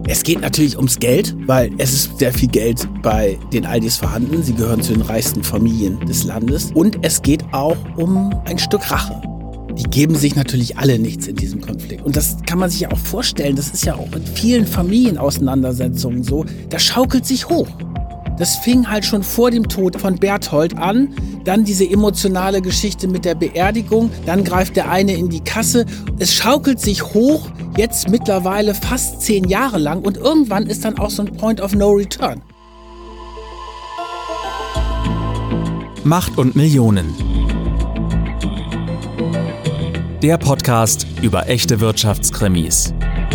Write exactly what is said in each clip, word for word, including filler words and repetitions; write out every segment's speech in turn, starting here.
Es geht natürlich ums Geld, weil es ist sehr viel Geld bei den Aldis vorhanden. Sie gehören zu den reichsten Familien des Landes. Und es geht auch um ein Stück Rache. Die geben sich natürlich alle nichts in diesem Konflikt. Und das kann man sich ja auch vorstellen. Das ist ja auch in vielen Familienauseinandersetzungen so. Das schaukelt sich hoch. Das fing halt schon vor dem Tod von Berthold an. Dann diese emotionale Geschichte mit der Beerdigung. Dann greift der eine in die Kasse. Es schaukelt sich hoch, jetzt mittlerweile fast zehn Jahre lang. Und irgendwann ist dann auch so ein Point of No Return. Macht und Millionen. Der Podcast über echte Wirtschaftskrimis.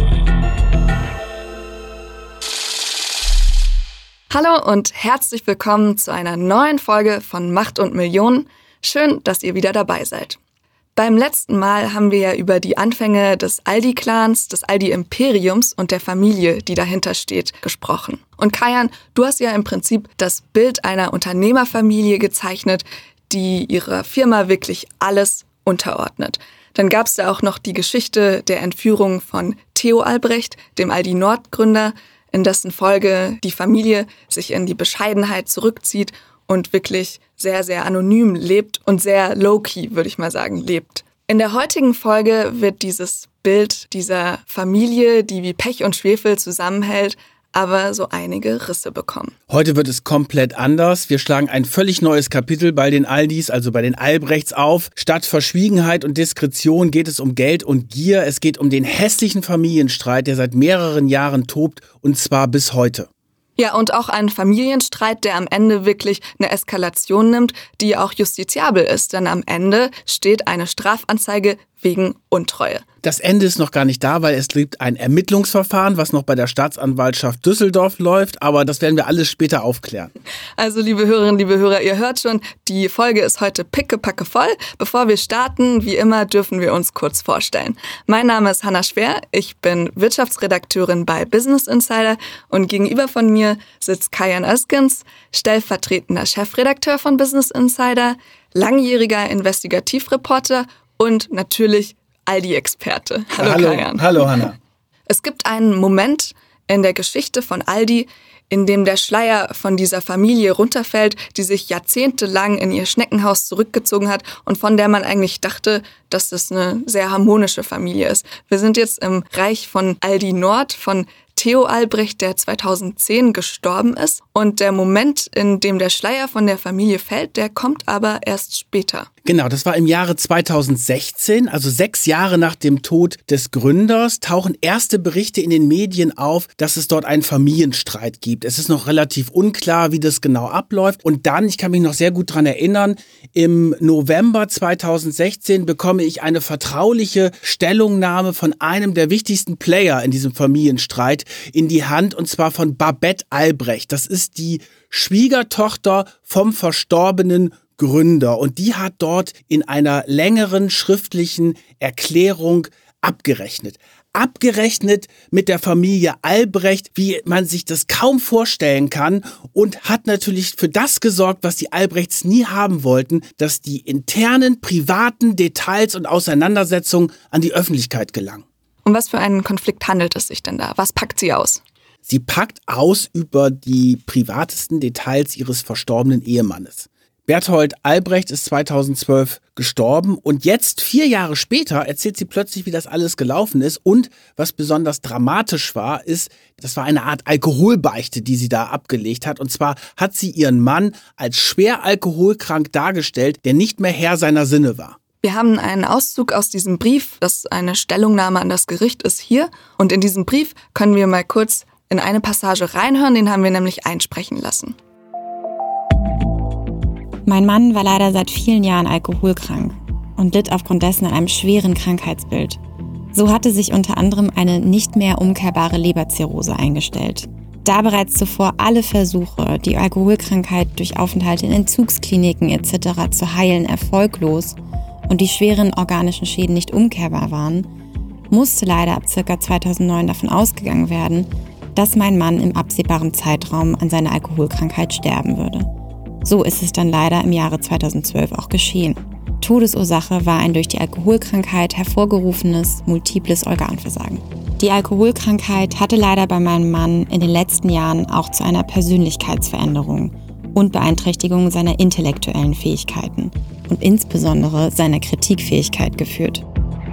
Hallo und herzlich willkommen zu einer neuen Folge von Macht und Millionen. Schön, dass ihr wieder dabei seid. Beim letzten Mal haben wir ja über die Anfänge des Aldi-Clans, des Aldi-Imperiums und der Familie, die dahinter steht, gesprochen. Und Kajan, du hast ja im Prinzip das Bild einer Unternehmerfamilie gezeichnet, die ihrer Firma wirklich alles unterordnet. Dann gab es da auch noch die Geschichte der Entführung von Theo Albrecht, dem Aldi-Nord-Gründer, in dessen Folge die Familie sich in die Bescheidenheit zurückzieht und wirklich sehr, sehr anonym lebt und sehr low-key, würde ich mal sagen, lebt. In der heutigen Folge wird dieses Bild dieser Familie, die wie Pech und Schwefel zusammenhält, aber so einige Risse bekommen. Heute wird es komplett anders. Wir schlagen ein völlig neues Kapitel bei den Aldis, also bei den Albrechts auf. Statt Verschwiegenheit und Diskretion geht es um Geld und Gier. Es geht um den hässlichen Familienstreit, der seit mehreren Jahren tobt, und zwar bis heute. Ja, und auch ein Familienstreit, der am Ende wirklich eine Eskalation nimmt, die auch justiziabel ist. Denn am Ende steht eine Strafanzeige wegen Untreue. Das Ende ist noch gar nicht da, weil es gibt ein Ermittlungsverfahren, was noch bei der Staatsanwaltschaft Düsseldorf läuft. Aber das werden wir alles später aufklären. Also liebe Hörerinnen, liebe Hörer, ihr hört schon, die Folge ist heute pickepacke voll. Bevor wir starten, wie immer, dürfen wir uns kurz vorstellen. Mein Name ist Hanna Schwer, ich bin Wirtschaftsredakteurin bei Business Insider und gegenüber von mir sitzt Kajan Özkens, stellvertretender Chefredakteur von Business Insider, langjähriger Investigativreporter und natürlich Aldi-Experte. Hallo, hallo Kajan. Hallo Hanna. Es gibt einen Moment in der Geschichte von Aldi, in dem der Schleier von dieser Familie runterfällt, die sich jahrzehntelang in ihr Schneckenhaus zurückgezogen hat und von der man eigentlich dachte, dass das eine sehr harmonische Familie ist. Wir sind jetzt im Reich von Aldi Nord, von Theo Albrecht, der zweitausendzehn gestorben ist. Und der Moment, in dem der Schleier von der Familie fällt, der kommt aber erst später. Genau, das war im Jahre zweitausendsechzehn, also sechs Jahre nach dem Tod des Gründers, tauchen erste Berichte in den Medien auf, dass es dort einen Familienstreit gibt. Es ist noch relativ unklar, wie das genau abläuft. Und dann, ich kann mich noch sehr gut daran erinnern, im November zweitausendsechzehn bekomme ich eine vertrauliche Stellungnahme von einem der wichtigsten Player in diesem Familienstreit in die Hand, und zwar von Babette Albrecht. Das ist die Schwiegertochter vom verstorbenen Gründer, und die hat dort in einer längeren schriftlichen Erklärung abgerechnet. Abgerechnet mit der Familie Albrecht, wie man sich das kaum vorstellen kann, und hat natürlich für das gesorgt, was die Albrechts nie haben wollten, dass die internen, privaten Details und Auseinandersetzungen an die Öffentlichkeit gelangen. Um was für einen Konflikt handelt es sich denn da? Was packt sie aus? Sie packt aus über die privatesten Details ihres verstorbenen Ehemannes. Berthold Albrecht ist zweitausendzwölf gestorben, und jetzt, vier Jahre später, erzählt sie plötzlich, wie das alles gelaufen ist. Und was besonders dramatisch war, ist, das war eine Art Alkoholbeichte, die sie da abgelegt hat. Und zwar hat sie ihren Mann als schwer alkoholkrank dargestellt, der nicht mehr Herr seiner Sinne war. Wir haben einen Auszug aus diesem Brief, das eine Stellungnahme an das Gericht ist, hier. Und in diesem Brief können wir mal kurz in eine Passage reinhören, den haben wir nämlich einsprechen lassen. Mein Mann war leider seit vielen Jahren alkoholkrank und litt aufgrund dessen an einem schweren Krankheitsbild. So hatte sich unter anderem eine nicht mehr umkehrbare Leberzirrhose eingestellt. Da bereits zuvor alle Versuche, die Alkoholkrankheit durch Aufenthalte in Entzugskliniken et cetera zu heilen, erfolglos und die schweren organischen Schäden nicht umkehrbar waren, musste leider ab ca. zweitausendneun davon ausgegangen werden, dass mein Mann im absehbaren Zeitraum an seiner Alkoholkrankheit sterben würde. So ist es dann leider im Jahre zweitausendzwölf auch geschehen. Todesursache war ein durch die Alkoholkrankheit hervorgerufenes multiples Organversagen. Die Alkoholkrankheit hatte leider bei meinem Mann in den letzten Jahren auch zu einer Persönlichkeitsveränderung und Beeinträchtigung seiner intellektuellen Fähigkeiten und insbesondere seiner Kritikfähigkeit geführt.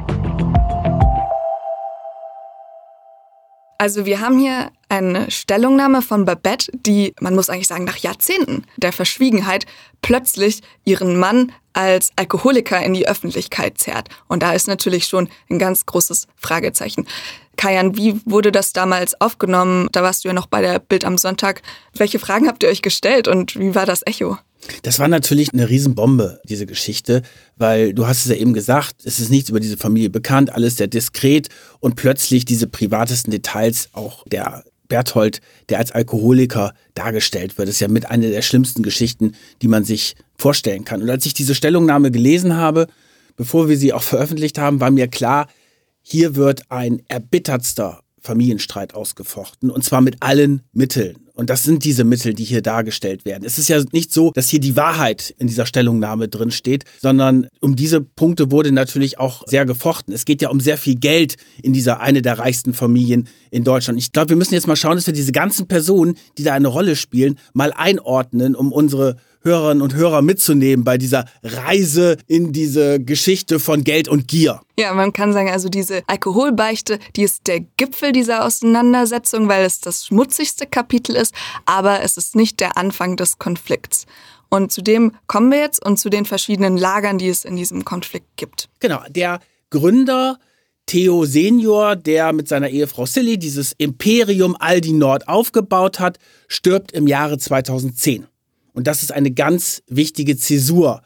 Also wir haben hier eine Stellungnahme von Babette, die, man muss eigentlich sagen, nach Jahrzehnten der Verschwiegenheit plötzlich ihren Mann als Alkoholiker in die Öffentlichkeit zerrt. Und da ist natürlich schon ein ganz großes Fragezeichen. Kajan, wie wurde das damals aufgenommen? Da warst du ja noch bei der Bild am Sonntag. Welche Fragen habt ihr euch gestellt und wie war das Echo? Das war natürlich eine Riesenbombe, diese Geschichte, weil du hast es ja eben gesagt, es ist nichts über diese Familie bekannt, alles sehr diskret und plötzlich diese privatesten Details, auch der Berthold, der als Alkoholiker dargestellt wird, ist ja mit einer der schlimmsten Geschichten, die man sich vorstellen kann. Und als ich diese Stellungnahme gelesen habe, bevor wir sie auch veröffentlicht haben, war mir klar, hier wird ein erbittertster Familienstreit ausgefochten und zwar mit allen Mitteln. Und das sind diese Mittel, die hier dargestellt werden. Es ist ja nicht so, dass hier die Wahrheit in dieser Stellungnahme drin steht, sondern um diese Punkte wurde natürlich auch sehr gefochten. Es geht ja um sehr viel Geld in dieser eine der reichsten Familien in Deutschland. Ich glaube, wir müssen jetzt mal schauen, dass wir diese ganzen Personen, die da eine Rolle spielen, mal einordnen, um unsere Hörerinnen und Hörer mitzunehmen bei dieser Reise in diese Geschichte von Geld und Gier. Ja, man kann sagen, also diese Alkoholbeichte, die ist der Gipfel dieser Auseinandersetzung, weil es das schmutzigste Kapitel ist, aber es ist nicht der Anfang des Konflikts. Und zu dem kommen wir jetzt und zu den verschiedenen Lagern, die es in diesem Konflikt gibt. Genau, der Gründer Theo Senior, der mit seiner Ehefrau Silly dieses Imperium Aldi Nord aufgebaut hat, stirbt im Jahre zweitausendzehn. Und das ist eine ganz wichtige Zäsur.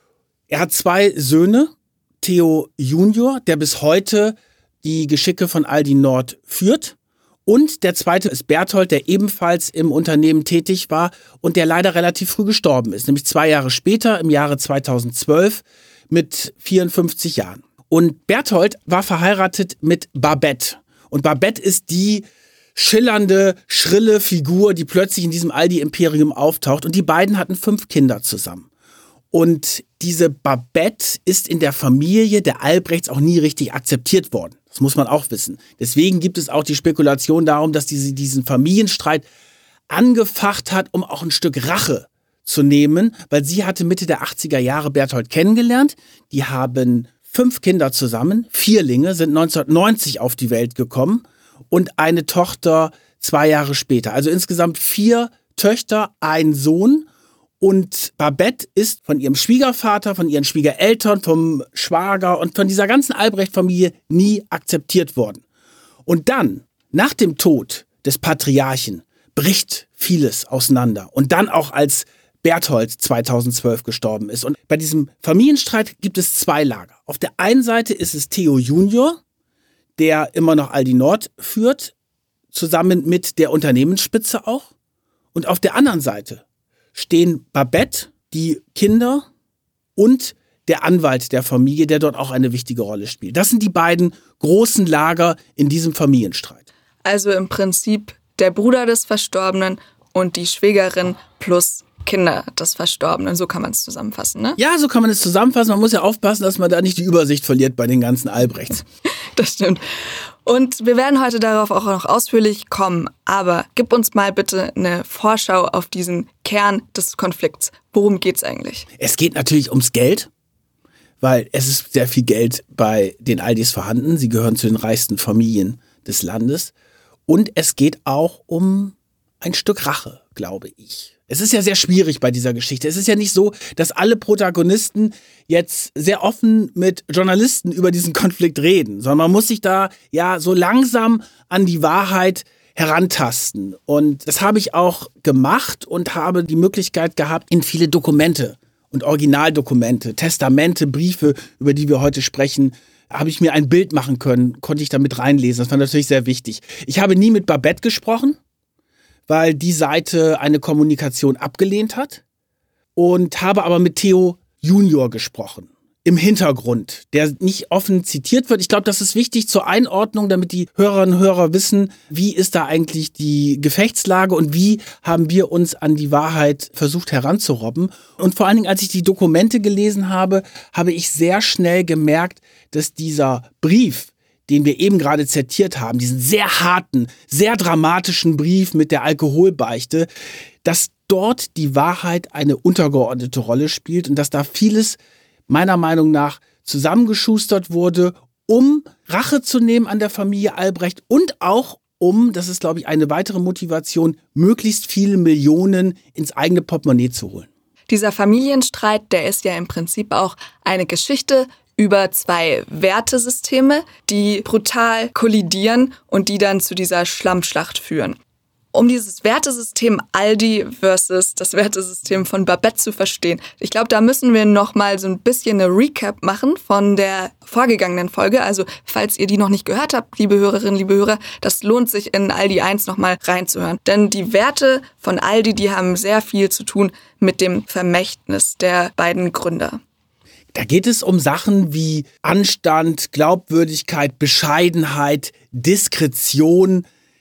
Er hat zwei Söhne, Theo Junior, der bis heute die Geschicke von Aldi Nord führt. Und der zweite ist Berthold, der ebenfalls im Unternehmen tätig war und der leider relativ früh gestorben ist. Nämlich zwei Jahre später, im Jahre zweitausendzwölf, mit vierundfünfzig Jahren. Und Berthold war verheiratet mit Babette. Und Babette ist die schillernde, schrille Figur, die plötzlich in diesem Aldi-Imperium auftaucht. Und die beiden hatten fünf Kinder zusammen. Und diese Babette ist in der Familie der Albrechts auch nie richtig akzeptiert worden. Das muss man auch wissen. Deswegen gibt es auch die Spekulation darum, dass diese diesen Familienstreit angefacht hat, um auch ein Stück Rache zu nehmen, weil sie hatte Mitte der achtziger Jahre Berthold kennengelernt. Die haben fünf Kinder zusammen, Vierlinge, sind neunzehnhundertneunzig auf die Welt gekommen. Und eine Tochter zwei Jahre später. Also insgesamt vier Töchter, ein Sohn. Und Babette ist von ihrem Schwiegervater, von ihren Schwiegereltern, vom Schwager und von dieser ganzen Albrecht-Familie nie akzeptiert worden. Und dann, nach dem Tod des Patriarchen, bricht vieles auseinander. Und dann auch als Berthold zweitausendzwölf gestorben ist. Und bei diesem Familienstreit gibt es zwei Lager. Auf der einen Seite ist es Theo Junior, der immer noch Aldi Nord führt, zusammen mit der Unternehmensspitze auch. Und auf der anderen Seite stehen Babette, die Kinder und der Anwalt der Familie, der dort auch eine wichtige Rolle spielt. Das sind die beiden großen Lager in diesem Familienstreit. Also im Prinzip der Bruder des Verstorbenen und die Schwägerin plus Kinder des Verstorbenen. So kann man es zusammenfassen, ne? Ja, so kann man es zusammenfassen. Man muss ja aufpassen, dass man da nicht die Übersicht verliert bei den ganzen Albrechts. Das stimmt. Und wir werden heute darauf auch noch ausführlich kommen. Aber gib uns mal bitte eine Vorschau auf diesen Kern des Konflikts. Worum geht's eigentlich? Es geht natürlich ums Geld, weil es ist sehr viel Geld bei den Aldis vorhanden. Sie gehören zu den reichsten Familien des Landes. Und es geht auch um ein Stück Rache, glaube ich. Es ist ja sehr schwierig bei dieser Geschichte. Es ist ja nicht so, dass alle Protagonisten jetzt sehr offen mit Journalisten über diesen Konflikt reden, sondern man muss sich da ja so langsam an die Wahrheit herantasten. Und das habe ich auch gemacht und habe die Möglichkeit gehabt, in viele Dokumente und Originaldokumente, Testamente, Briefe, über die wir heute sprechen, habe ich mir ein Bild machen können, konnte ich damit reinlesen. Das war natürlich sehr wichtig. Ich habe nie mit Babette gesprochen, weil die Seite eine Kommunikation abgelehnt hat und habe aber mit Theo Junior gesprochen. im Hintergrund, der nicht offen zitiert wird. Ich glaube, das ist wichtig zur Einordnung, damit die Hörerinnen und Hörer wissen, wie ist da eigentlich die Gefechtslage und wie haben wir uns an die Wahrheit versucht heranzurobben. Und vor allen Dingen, als ich die Dokumente gelesen habe, habe ich sehr schnell gemerkt, dass dieser Brief, den wir eben gerade zitiert haben, diesen sehr harten, sehr dramatischen Brief mit der Alkoholbeichte, dass dort die Wahrheit eine untergeordnete Rolle spielt und dass da vieles meiner Meinung nach zusammengeschustert wurde, um Rache zu nehmen an der Familie Albrecht und auch um, das ist glaube ich eine weitere Motivation, möglichst viele Millionen ins eigene Portemonnaie zu holen. Dieser Familienstreit, der ist ja im Prinzip auch eine Geschichte über zwei Wertesysteme, die brutal kollidieren und die dann zu dieser Schlammschlacht führen. Um dieses Wertesystem Aldi versus das Wertesystem von Babette zu verstehen, ich glaube, da müssen wir noch mal so ein bisschen eine Recap machen von der vorgegangenen Folge. Also, falls ihr die noch nicht gehört habt, liebe Hörerinnen, liebe Hörer, das lohnt sich in Aldi eins noch mal reinzuhören. Denn die Werte von Aldi, die haben sehr viel zu tun mit dem Vermächtnis der beiden Gründer. Da geht es um Sachen wie Anstand, Glaubwürdigkeit, Bescheidenheit, Diskretion.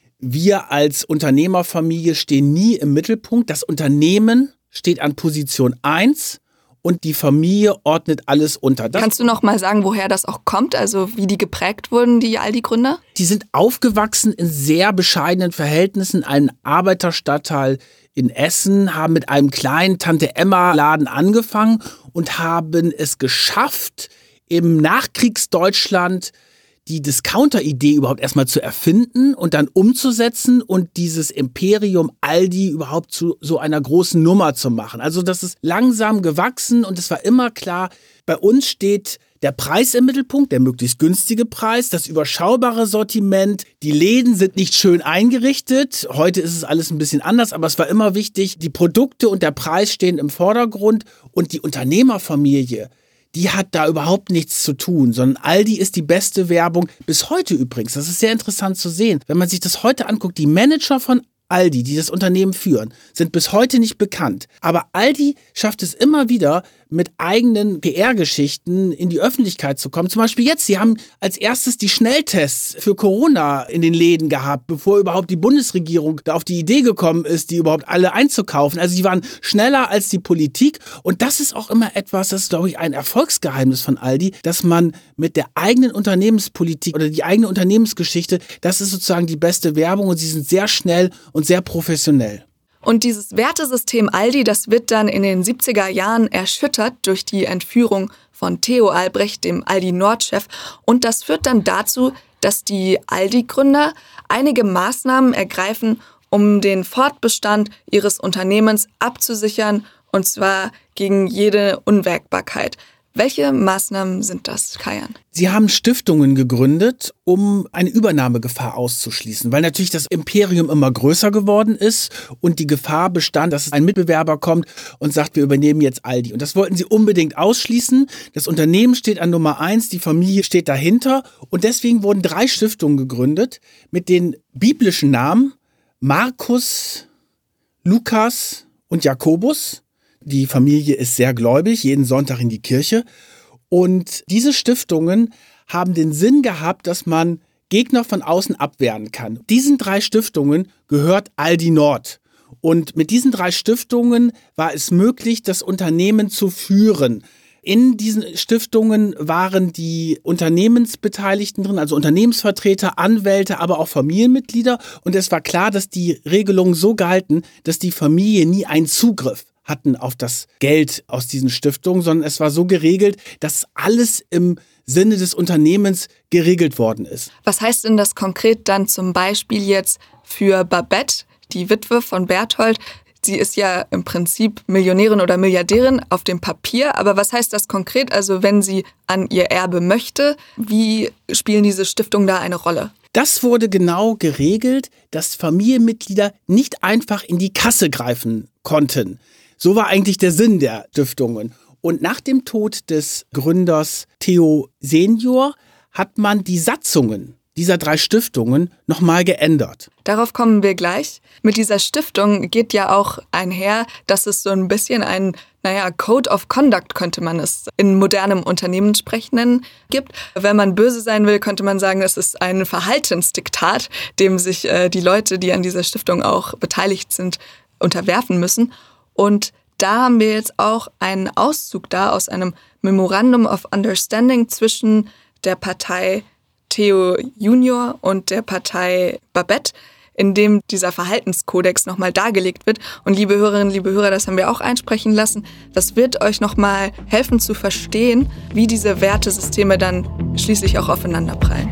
Wir als Unternehmerfamilie stehen nie im Mittelpunkt. Das Unternehmen steht an Position eins und die Familie ordnet alles unter. Das Kannst du noch mal sagen, woher das auch kommt? Also wie die geprägt wurden, die Aldi-Gründer? Die sind aufgewachsen in sehr bescheidenen Verhältnissen. Ein Arbeiterstadtteil in Essen, haben mit einem kleinen Tante-Emma-Laden angefangen und haben es geschafft, im Nachkriegsdeutschland die Discounter-Idee überhaupt erstmal zu erfinden und dann umzusetzen und dieses Imperium Aldi überhaupt zu so einer großen Nummer zu machen. Also das ist langsam gewachsen und es war immer klar, bei uns steht der Preis im Mittelpunkt, der möglichst günstige Preis, das überschaubare Sortiment, die Läden sind nicht schön eingerichtet, heute ist es alles ein bisschen anders, aber es war immer wichtig, die Produkte und der Preis stehen im Vordergrund und die Unternehmerfamilie, die hat da überhaupt nichts zu tun, sondern Aldi ist die beste Werbung, bis heute übrigens. Das ist sehr interessant zu sehen. Wenn man sich das heute anguckt, die Manager von Aldi, die das Unternehmen führen, sind bis heute nicht bekannt. Aber Aldi schafft es immer wieder, mit eigenen P R-Geschichten in die Öffentlichkeit zu kommen. Zum Beispiel jetzt, sie haben als erstes die Schnelltests für Corona in den Läden gehabt, bevor überhaupt die Bundesregierung da auf die Idee gekommen ist, die überhaupt alle einzukaufen. Also die waren schneller als die Politik und das ist auch immer etwas, das ist, glaube ich, ein Erfolgsgeheimnis von Aldi, dass man mit der eigenen Unternehmenspolitik oder die eigene Unternehmensgeschichte, das ist sozusagen die beste Werbung und sie sind sehr schnell und sehr professionell. Und dieses Wertesystem Aldi, das wird dann in den siebziger Jahren erschüttert durch die Entführung von Theo Albrecht, dem Aldi-Nord-Chef. Und das führt dann dazu, dass die Aldi-Gründer einige Maßnahmen ergreifen, um den Fortbestand ihres Unternehmens abzusichern, und zwar gegen jede Unwägbarkeit. Welche Maßnahmen sind das, Kajan? Sie haben Stiftungen gegründet, um eine Übernahmegefahr auszuschließen, weil natürlich das Imperium immer größer geworden ist und die Gefahr bestand, dass ein Mitbewerber kommt und sagt, wir übernehmen jetzt Aldi. Und das wollten sie unbedingt ausschließen. Das Unternehmen steht an Nummer eins, die Familie steht dahinter und deswegen wurden drei Stiftungen gegründet mit den biblischen Namen Markus, Lukas und Jakobus. Die Familie ist sehr gläubig, jeden Sonntag in die Kirche. Und diese Stiftungen haben den Sinn gehabt, dass man Gegner von außen abwehren kann. Diesen drei Stiftungen gehört Aldi Nord. Und mit diesen drei Stiftungen war es möglich, das Unternehmen zu führen. In diesen Stiftungen waren die Unternehmensbeteiligten drin, also Unternehmensvertreter, Anwälte, aber auch Familienmitglieder. Und es war klar, dass die Regelungen so galten, dass die Familie nie einen Zugriff hatten auf das Geld aus diesen Stiftungen, sondern es war so geregelt, dass alles im Sinne des Unternehmens geregelt worden ist. Was heißt denn das konkret dann zum Beispiel jetzt für Babette, die Witwe von Berthold? Sie ist ja im Prinzip Millionärin oder Milliardärin auf dem Papier, aber was heißt das konkret? Also wenn sie an ihr Erbe möchte, wie spielen diese Stiftungen da eine Rolle? Das wurde genau geregelt, dass Familienmitglieder nicht einfach in die Kasse greifen konnten. So war eigentlich der Sinn der Stiftungen. Und nach dem Tod des Gründers Theo Senior hat man die Satzungen dieser drei Stiftungen nochmal geändert. Darauf kommen wir gleich. Mit dieser Stiftung geht ja auch einher, dass es so ein bisschen ein, naja, Code of Conduct, könnte man es in modernem Unternehmenssprech nennen, gibt. Wenn man böse sein will, könnte man sagen, es ist ein Verhaltensdiktat, dem sich äh, die Leute, die an dieser Stiftung auch beteiligt sind, unterwerfen müssen. Und da haben wir jetzt auch einen Auszug da aus einem Memorandum of Understanding zwischen der Partei Theo Junior und der Partei Babet, in dem dieser Verhaltenskodex nochmal dargelegt wird. Und liebe Hörerinnen, liebe Hörer, das haben wir auch einsprechen lassen. Das wird euch nochmal helfen zu verstehen, wie diese Wertesysteme dann schließlich auch aufeinanderprallen.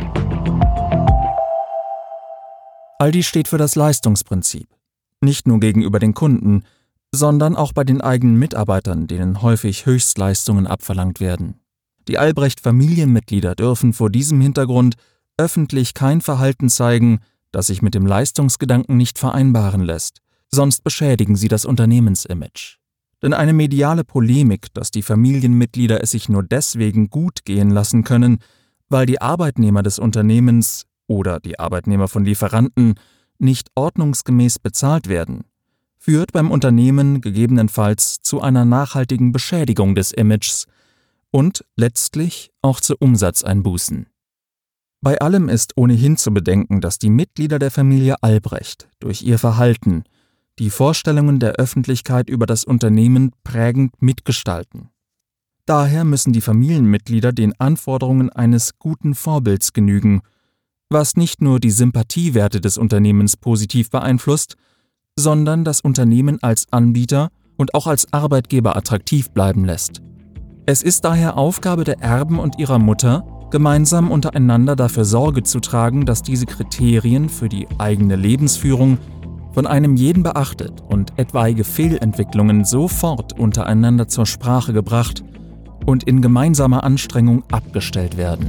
Aldi steht für das Leistungsprinzip. Nicht nur gegenüber den Kunden, sondern auch bei den eigenen Mitarbeitern, denen häufig Höchstleistungen abverlangt werden. Die Albrecht-Familienmitglieder dürfen vor diesem Hintergrund öffentlich kein Verhalten zeigen, das sich mit dem Leistungsgedanken nicht vereinbaren lässt, sonst beschädigen sie das Unternehmensimage. Denn eine mediale Polemik, dass die Familienmitglieder es sich nur deswegen gut gehen lassen können, weil die Arbeitnehmer des Unternehmens oder die Arbeitnehmer von Lieferanten nicht ordnungsgemäß bezahlt werden, führt beim Unternehmen gegebenenfalls zu einer nachhaltigen Beschädigung des Images und letztlich auch zu Umsatzeinbußen. Bei allem ist ohnehin zu bedenken, dass die Mitglieder der Familie Albrecht durch ihr Verhalten die Vorstellungen der Öffentlichkeit über das Unternehmen prägend mitgestalten. Daher müssen die Familienmitglieder den Anforderungen eines guten Vorbilds genügen, was nicht nur die Sympathiewerte des Unternehmens positiv beeinflusst, sondern das Unternehmen als Anbieter und auch als Arbeitgeber attraktiv bleiben lässt. Es ist daher Aufgabe der Erben und ihrer Mutter, gemeinsam untereinander dafür Sorge zu tragen, dass diese Kriterien für die eigene Lebensführung von einem jeden beachtet und etwaige Fehlentwicklungen sofort untereinander zur Sprache gebracht und in gemeinsamer Anstrengung abgestellt werden.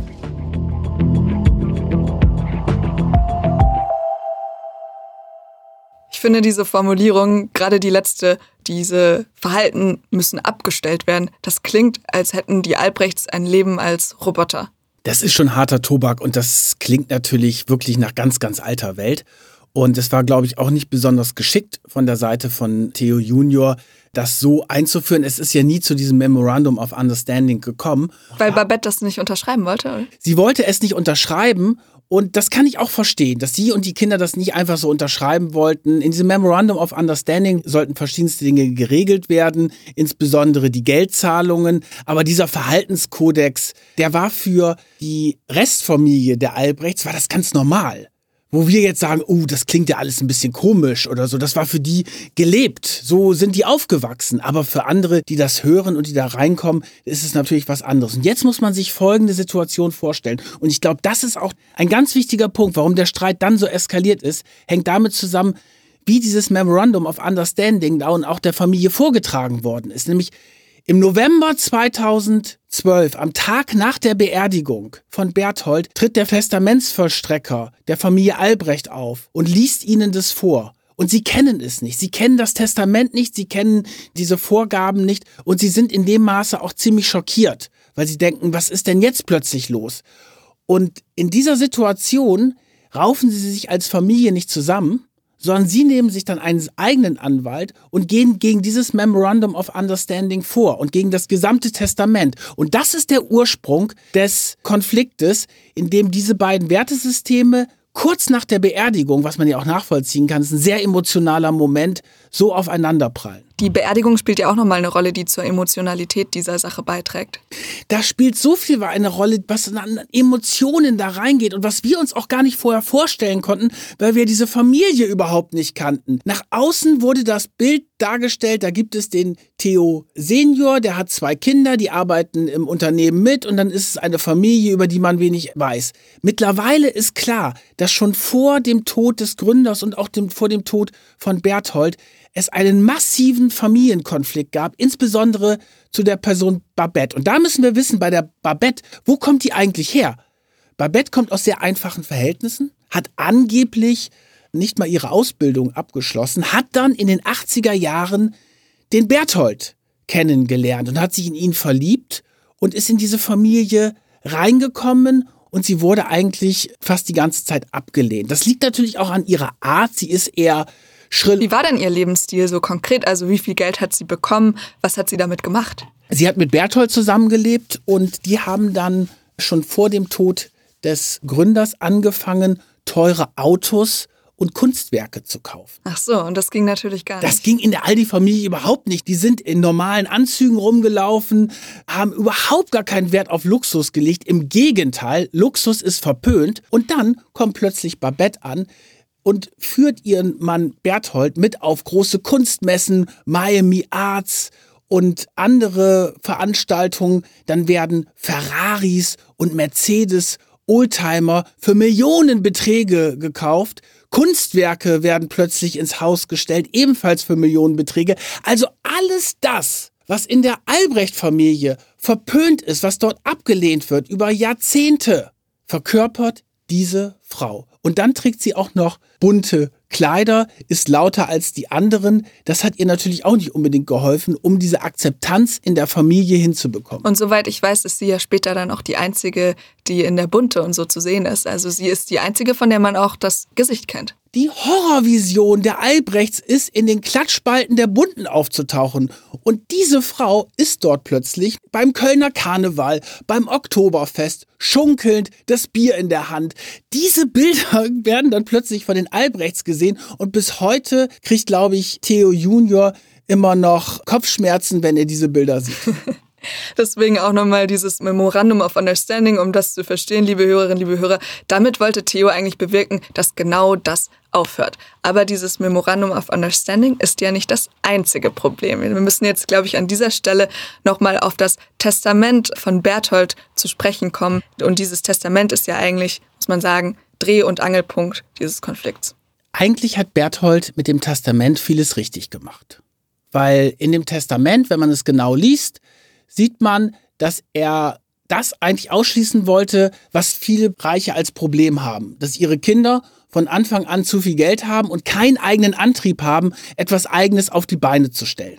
Ich finde diese Formulierung, gerade die letzte, diese Verhalten müssen abgestellt werden, das klingt, als hätten die Albrechts ein Leben als Roboter. Das ist schon harter Tobak und das klingt natürlich wirklich nach ganz, ganz alter Welt. Und es war, glaube ich, auch nicht besonders geschickt von der Seite von Theo Junior, das so einzuführen. Es ist ja nie zu diesem Memorandum of Understanding gekommen. Weil Babette das nicht unterschreiben wollte, oder? Sie wollte es nicht unterschreiben. Und das kann ich auch verstehen, dass sie und die Kinder das nicht einfach so unterschreiben wollten. In diesem Memorandum of Understanding sollten verschiedenste Dinge geregelt werden, insbesondere die Geldzahlungen. Aber dieser Verhaltenskodex, der war für die Restfamilie der Albrechts, war das ganz normal. Wo wir jetzt sagen, oh, das klingt ja alles ein bisschen komisch oder so, das war für die gelebt. So sind die aufgewachsen. Aber für andere, die das hören und die da reinkommen, ist es natürlich was anderes. Und jetzt muss man sich folgende Situation vorstellen. Und ich glaube, das ist auch ein ganz wichtiger Punkt, warum der Streit dann so eskaliert ist, hängt damit zusammen, wie dieses Memorandum of Understanding da und auch der Familie vorgetragen worden ist. Nämlich im November zweitausendzwölf, am Tag nach der Beerdigung von Berthold, tritt der Testamentsvollstrecker der Familie Albrecht auf und liest ihnen das vor. Und sie kennen es nicht. Sie kennen das Testament nicht, sie kennen diese Vorgaben nicht und sie sind in dem Maße auch ziemlich schockiert, weil sie denken, was ist denn jetzt plötzlich los? Und in dieser Situation raufen sie sich als Familie nicht zusammen, sondern sie nehmen sich dann einen eigenen Anwalt und gehen gegen dieses Memorandum of Understanding vor und gegen das gesamte Testament. Und das ist der Ursprung des Konfliktes, in dem diese beiden Wertesysteme kurz nach der Beerdigung, was man ja auch nachvollziehen kann, ist ein sehr emotionaler Moment, so aufeinanderprallen. Die Beerdigung spielt ja auch nochmal eine Rolle, die zur Emotionalität dieser Sache beiträgt. Da spielt so viel eine Rolle, was an Emotionen da reingeht und was wir uns auch gar nicht vorher vorstellen konnten, weil wir diese Familie überhaupt nicht kannten. Nach außen wurde das Bild dargestellt, da gibt es den Theo Senior, der hat zwei Kinder, die arbeiten im Unternehmen mit und dann ist es eine Familie, über die man wenig weiß. Mittlerweile ist klar, dass schon vor dem Tod des Gründers und auch dem, vor dem Tod von Berthold es einen massiven Familienkonflikt gab, insbesondere zu der Person Babette. Und da müssen wir wissen, bei der Babette, wo kommt die eigentlich her? Babette kommt aus sehr einfachen Verhältnissen, hat angeblich nicht mal ihre Ausbildung abgeschlossen, hat dann in den achtziger Jahren den Berthold kennengelernt und hat sich in ihn verliebt und ist in diese Familie reingekommen und sie wurde eigentlich fast die ganze Zeit abgelehnt. Das liegt natürlich auch an ihrer Art. Sie ist eher schrill. Wie war denn ihr Lebensstil so konkret? Also wie viel Geld hat sie bekommen? Was hat sie damit gemacht? Sie hat mit Berthold zusammengelebt und die haben dann schon vor dem Tod des Gründers angefangen, teure Autos und Kunstwerke zu kaufen. Ach so, und das ging natürlich gar nicht. Das ging in der Aldi-Familie überhaupt nicht. Die sind in normalen Anzügen rumgelaufen, haben überhaupt gar keinen Wert auf Luxus gelegt. Im Gegenteil, Luxus ist verpönt. Und dann kommt plötzlich Babette an und führt ihren Mann Berthold mit auf große Kunstmessen, Miami Arts und andere Veranstaltungen. Dann werden Ferraris und Mercedes Oldtimer für Millionenbeträge gekauft. Kunstwerke werden plötzlich ins Haus gestellt, ebenfalls für Millionenbeträge. Also alles das, was in der Albrecht-Familie verpönt ist, was dort abgelehnt wird über Jahrzehnte, verkörpert diese Frau. Und dann trägt sie auch noch bunte Kleider, ist lauter als die anderen. Das hat ihr natürlich auch nicht unbedingt geholfen, um diese Akzeptanz in der Familie hinzubekommen. Und soweit ich weiß, ist sie ja später dann auch die Einzige, die in der Bunte und so zu sehen ist. Also sie ist die Einzige, von der man auch das Gesicht kennt. Die Horrorvision der Albrechts ist, in den Klatschspalten der Bunten aufzutauchen. Und diese Frau ist dort plötzlich beim Kölner Karneval, beim Oktoberfest, schunkelnd, das Bier in der Hand. Diese Bilder werden dann plötzlich von den Albrechts gesehen und bis heute kriegt, glaube ich, Theo Junior immer noch Kopfschmerzen, wenn er diese Bilder sieht. Deswegen auch nochmal dieses Memorandum of Understanding, um das zu verstehen, liebe Hörerinnen, liebe Hörer. Damit wollte Theo eigentlich bewirken, dass genau das aufhört. Aber dieses Memorandum of Understanding ist ja nicht das einzige Problem. Wir müssen jetzt, glaube ich, an dieser Stelle nochmal auf das Testament von Berthold zu sprechen kommen. Und dieses Testament ist ja eigentlich, muss man sagen, Dreh- und Angelpunkt dieses Konflikts. Eigentlich hat Berthold mit dem Testament vieles richtig gemacht. Weil in dem Testament, wenn man es genau liest, sieht man, dass er das eigentlich ausschließen wollte, was viele Reiche als Problem haben. Dass ihre Kinder von Anfang an zu viel Geld haben und keinen eigenen Antrieb haben, etwas Eigenes auf die Beine zu stellen.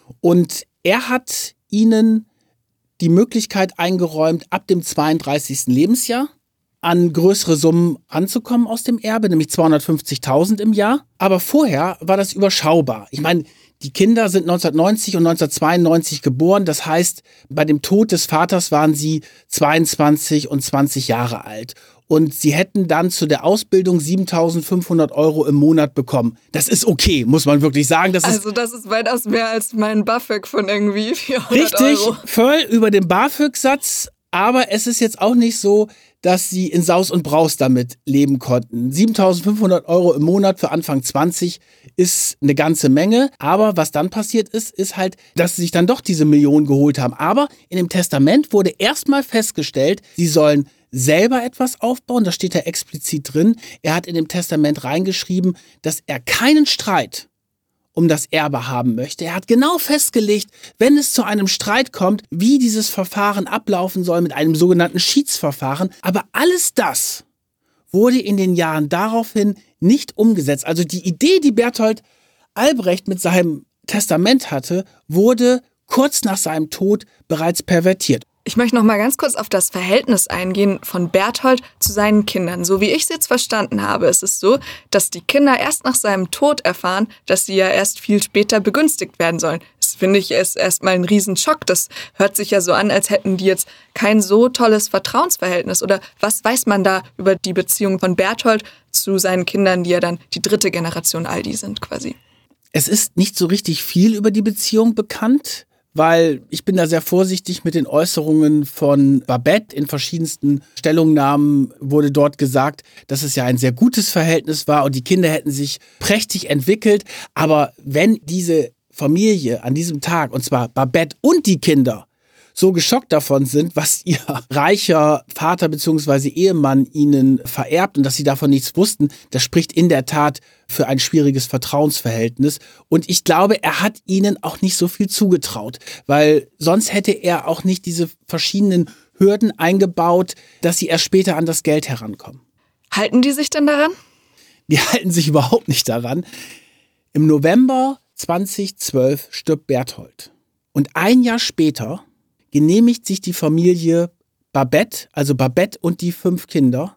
Und er hat ihnen die Möglichkeit eingeräumt, ab dem zweiunddreißigsten Lebensjahr an größere Summen ranzukommen aus dem Erbe, nämlich zweihundertfünfzigtausend im Jahr. Aber vorher war das überschaubar. Ich meine, die Kinder sind neunzehnhundertneunzig und neunzehnhundertzweiundneunzig geboren. Das heißt, bei dem Tod des Vaters waren sie zweiundzwanzig und zwanzig Jahre alt. Und sie hätten dann zu der Ausbildung siebentausendfünfhundert Euro im Monat bekommen. Das ist okay, muss man wirklich sagen. Das also das ist weitaus mehr als mein BAföG von irgendwie vierhundert Euro. Richtig, voll über den BAföG-Satz. Aber es ist jetzt auch nicht so, dass sie in Saus und Braus damit leben konnten. siebentausendfünfhundert Euro im Monat für Anfang zwanzig ist eine ganze Menge. Aber was dann passiert ist, ist halt, dass sie sich dann doch diese Millionen geholt haben. Aber in dem Testament wurde erstmal festgestellt, sie sollen selber etwas aufbauen. Das steht da explizit drin. Er hat in dem Testament reingeschrieben, dass er keinen Streit um das Erbe haben möchte. Er hat genau festgelegt, wenn es zu einem Streit kommt, wie dieses Verfahren ablaufen soll mit einem sogenannten Schiedsverfahren. Aber alles das wurde in den Jahren daraufhin nicht umgesetzt. Also die Idee, die Berthold Albrecht mit seinem Testament hatte, wurde kurz nach seinem Tod bereits pervertiert. Ich möchte noch mal ganz kurz auf das Verhältnis eingehen von Berthold zu seinen Kindern. So wie ich es jetzt verstanden habe, ist es so, dass die Kinder erst nach seinem Tod erfahren, dass sie ja erst viel später begünstigt werden sollen. Das finde ich ist erstmal ein Riesenschock. Das hört sich ja so an, als hätten die jetzt kein so tolles Vertrauensverhältnis. Oder was weiß man da über die Beziehung von Berthold zu seinen Kindern, die ja dann die dritte Generation Aldi sind quasi? Es ist nicht so richtig viel über die Beziehung bekannt, weil ich bin da sehr vorsichtig mit den Äußerungen von Babette. In verschiedensten Stellungnahmen wurde dort gesagt, dass es ja ein sehr gutes Verhältnis war und die Kinder hätten sich prächtig entwickelt. Aber wenn diese Familie an diesem Tag, und zwar Babette und die Kinder, so geschockt davon sind, was ihr reicher Vater bzw. Ehemann ihnen vererbt und dass sie davon nichts wussten, das spricht in der Tat für ein schwieriges Vertrauensverhältnis. Und ich glaube, er hat ihnen auch nicht so viel zugetraut, weil sonst hätte er auch nicht diese verschiedenen Hürden eingebaut, dass sie erst später an das Geld herankommen. Halten die sich denn daran? Die halten sich überhaupt nicht daran. Im November zweitausendzwölf stirbt Berthold. Und ein Jahr später genehmigt sich die Familie Babette, also Babette und die fünf Kinder,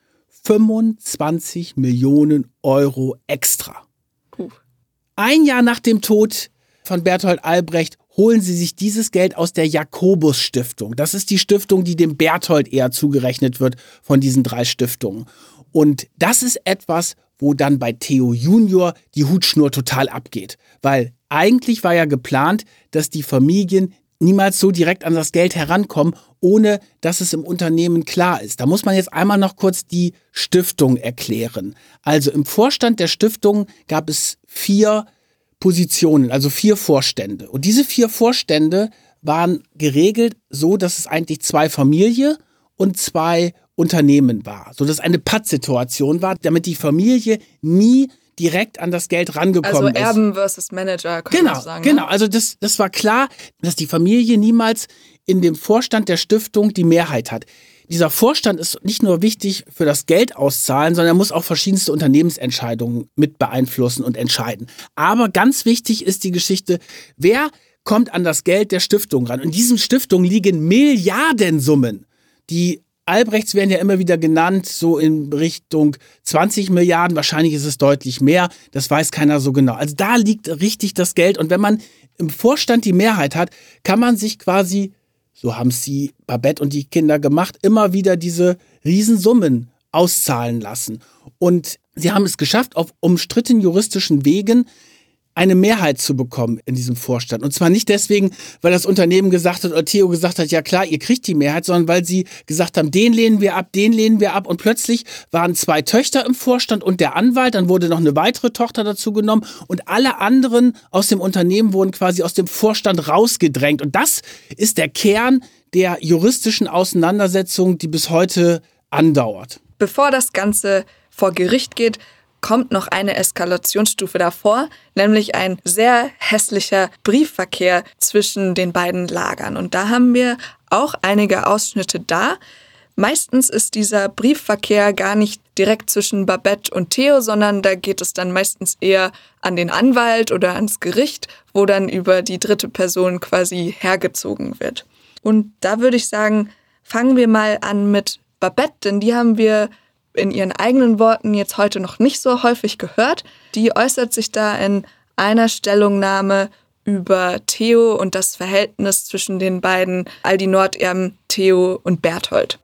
fünfundzwanzig Millionen Euro extra. Puh. Ein Jahr nach dem Tod von Bertolt Albrecht holen sie sich dieses Geld aus der Jakobus-Stiftung. Das ist die Stiftung, die dem Bertolt eher zugerechnet wird von diesen drei Stiftungen. Und das ist etwas, wo dann bei Theo Junior die Hutschnur total abgeht. Weil eigentlich war ja geplant, dass die Familien niemals so direkt an das Geld herankommen, ohne dass es im Unternehmen klar ist. Da muss man jetzt einmal noch kurz die Stiftung erklären. Also im Vorstand der Stiftung gab es vier Positionen, also vier Vorstände. Und diese vier Vorstände waren geregelt so, dass es eigentlich zwei Familien und zwei Unternehmen war. So dass eine Pattsituation war, damit die Familie nie direkt an das Geld rangekommen ist. Also Erben versus Manager, kann genau, man sagen. Genau, ne? also das, das war klar, dass die Familie niemals in dem Vorstand der Stiftung die Mehrheit hat. Dieser Vorstand ist nicht nur wichtig für das Geld auszahlen, sondern er muss auch verschiedenste Unternehmensentscheidungen mit beeinflussen und entscheiden. Aber ganz wichtig ist die Geschichte, wer kommt an das Geld der Stiftung ran? In diesen Stiftungen liegen Milliardensummen. Die Albrechts werden ja immer wieder genannt, so in Richtung zwanzig Milliarden, wahrscheinlich ist es deutlich mehr, das weiß keiner so genau. Also da liegt richtig das Geld und wenn man im Vorstand die Mehrheit hat, kann man sich quasi, so haben es die Babette und die Kinder gemacht, immer wieder diese Riesensummen auszahlen lassen. Und sie haben es geschafft, auf umstrittenen juristischen Wegen eine Mehrheit zu bekommen in diesem Vorstand. Und zwar nicht deswegen, weil das Unternehmen gesagt hat oder Theo gesagt hat, ja klar, ihr kriegt die Mehrheit, sondern weil sie gesagt haben, den lehnen wir ab, den lehnen wir ab. Und plötzlich waren zwei Töchter im Vorstand und der Anwalt, dann wurde noch eine weitere Tochter dazu genommen und alle anderen aus dem Unternehmen wurden quasi aus dem Vorstand rausgedrängt. Und das ist der Kern der juristischen Auseinandersetzung, die bis heute andauert. Bevor das Ganze vor Gericht geht, kommt noch eine Eskalationsstufe davor, nämlich ein sehr hässlicher Briefverkehr zwischen den beiden Lagern. Und da haben wir auch einige Ausschnitte da. Meistens ist dieser Briefverkehr gar nicht direkt zwischen Babette und Theo, sondern da geht es dann meistens eher an den Anwalt oder ans Gericht, wo dann über die dritte Person quasi hergezogen wird. Und da würde ich sagen, fangen wir mal an mit Babette, denn die haben wir in ihren eigenen Worten jetzt heute noch nicht so häufig gehört. Die äußert sich da in einer Stellungnahme über Theo und das Verhältnis zwischen den beiden Aldi Norderben, Theo und Bertolt.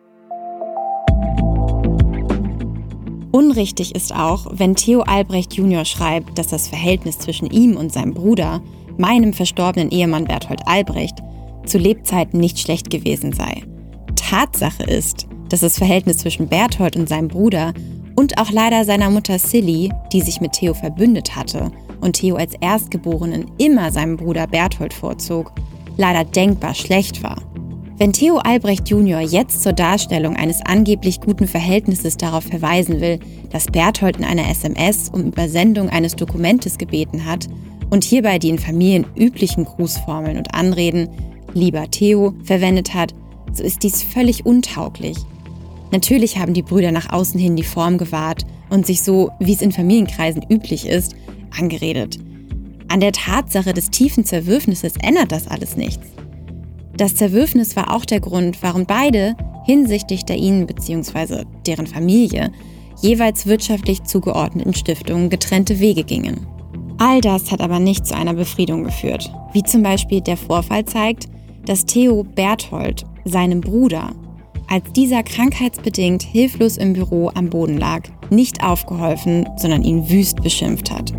Unrichtig ist auch, wenn Theo Albrecht Junior schreibt, dass das Verhältnis zwischen ihm und seinem Bruder, meinem verstorbenen Ehemann Bertolt Albrecht, zu Lebzeiten nicht schlecht gewesen sei. Tatsache ist, dass das Verhältnis zwischen Bertolt und seinem Bruder und auch leider seiner Mutter Silly, die sich mit Theo verbündet hatte und Theo als Erstgeborenen immer seinem Bruder Bertolt vorzog, leider denkbar schlecht war. Wenn Theo Albrecht Junior jetzt zur Darstellung eines angeblich guten Verhältnisses darauf verweisen will, dass Bertolt in einer S M S um Übersendung eines Dokumentes gebeten hat und hierbei die in Familien üblichen Grußformeln und Anreden „Lieber Theo" verwendet hat, so ist dies völlig untauglich. Natürlich haben die Brüder nach außen hin die Form gewahrt und sich so, wie es in Familienkreisen üblich ist, angeredet. An der Tatsache des tiefen Zerwürfnisses ändert das alles nichts. Das Zerwürfnis war auch der Grund, warum beide hinsichtlich der ihnen bzw. deren Familie jeweils wirtschaftlich zugeordneten Stiftungen getrennte Wege gingen. All das hat aber nicht zu einer Befriedung geführt, wie zum Beispiel der Vorfall zeigt, dass Theo Bertolt, seinem Bruder, als dieser krankheitsbedingt hilflos im Büro am Boden lag, nicht aufgeholfen, sondern ihn wüst beschimpft hat.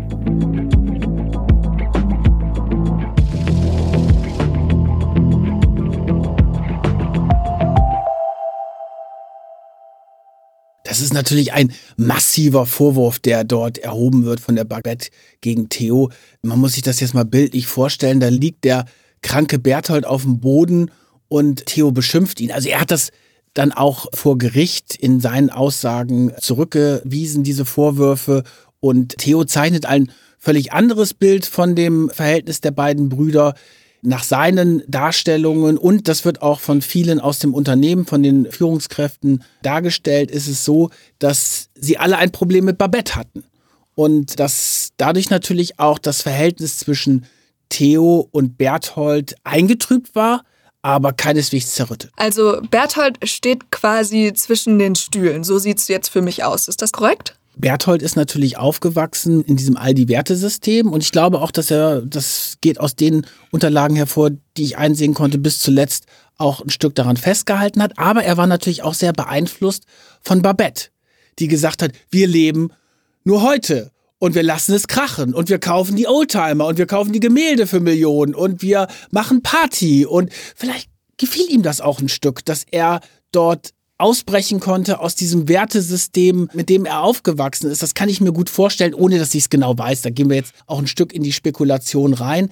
Das ist natürlich ein massiver Vorwurf, der dort erhoben wird von der Babette gegen Theo. Man muss sich das jetzt mal bildlich vorstellen, da liegt der kranke Bertolt auf dem Boden und Theo beschimpft ihn. Also er hat das dann auch vor Gericht in seinen Aussagen zurückgewiesen, diese Vorwürfe. Und Theo zeichnet ein völlig anderes Bild von dem Verhältnis der beiden Brüder nach seinen Darstellungen. Und das wird auch von vielen aus dem Unternehmen, von den Führungskräften dargestellt, ist es so, dass sie alle ein Problem mit Babette hatten. Und dass dadurch natürlich auch das Verhältnis zwischen Theo und Bertolt eingetrübt war, aber keineswegs zerrüttet. Also Berthold steht quasi zwischen den Stühlen. So sieht es jetzt für mich aus. Ist das korrekt? Berthold ist natürlich aufgewachsen in diesem Aldi-Wertesystem und ich glaube auch, dass er, das geht aus den Unterlagen hervor, die ich einsehen konnte, bis zuletzt auch ein Stück daran festgehalten hat. Aber er war natürlich auch sehr beeinflusst von Babette, die gesagt hat, wir leben nur heute. Und wir lassen es krachen und wir kaufen die Oldtimer und wir kaufen die Gemälde für Millionen und wir machen Party. Und vielleicht gefiel ihm das auch ein Stück, dass er dort ausbrechen konnte aus diesem Wertesystem, mit dem er aufgewachsen ist. Das kann ich mir gut vorstellen, ohne dass ich es genau weiß. Da gehen wir jetzt auch ein Stück in die Spekulation rein.